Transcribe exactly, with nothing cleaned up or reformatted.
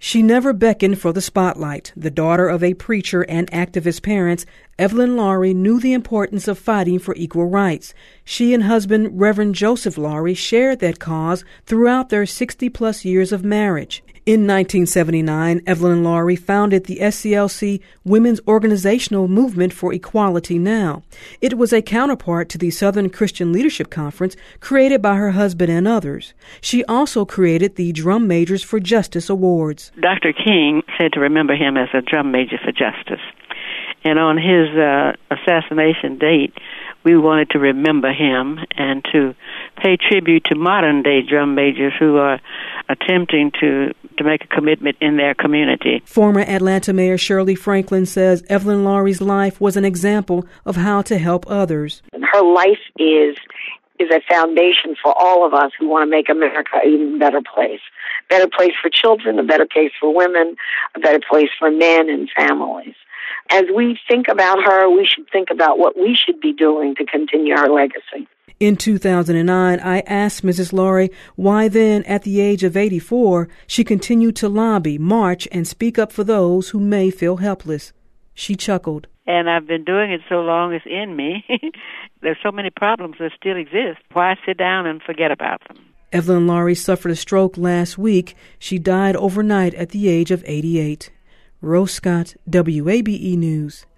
She never beckoned for the spotlight. The daughter of a preacher and activist parents, Evelyn Laurie knew the importance of fighting for equal rights. She and husband Reverend Joseph Laurie shared that cause throughout their sixty-plus years of marriage. In nineteen seventy-nine, Evelyn Laurie founded the S C L C Women's Organizational Movement for Equality Now. It was a counterpart to the Southern Christian Leadership Conference created by her husband and others. She also created the Drum Majors for Justice Awards. Doctor King said to remember him as a drum major for justice. And on his uh, assassination date, we wanted to remember him and to pay tribute to modern-day drum majors who are attempting to, to make a commitment in their community. Former Atlanta Mayor Shirley Franklin says Evelyn Laurie's life was an example of how to help others. Her life is is a foundation for all of us who want to make America an even better place. A better place for children, a better place for women, a better place for men and families. As we think about her, we should think about what we should be doing to continue her legacy. In two thousand nine, I asked Missus Laurie why then, at the age of eighty-four, she continued to lobby, march, and speak up for those who may feel helpless. She chuckled. And I've been doing it so long it's in me. There's so many problems that still exist. Why sit down and forget about them? Evelyn Laurie suffered a stroke last week. She died overnight at the age of eighty-eight. Rose Scott, W A B E News.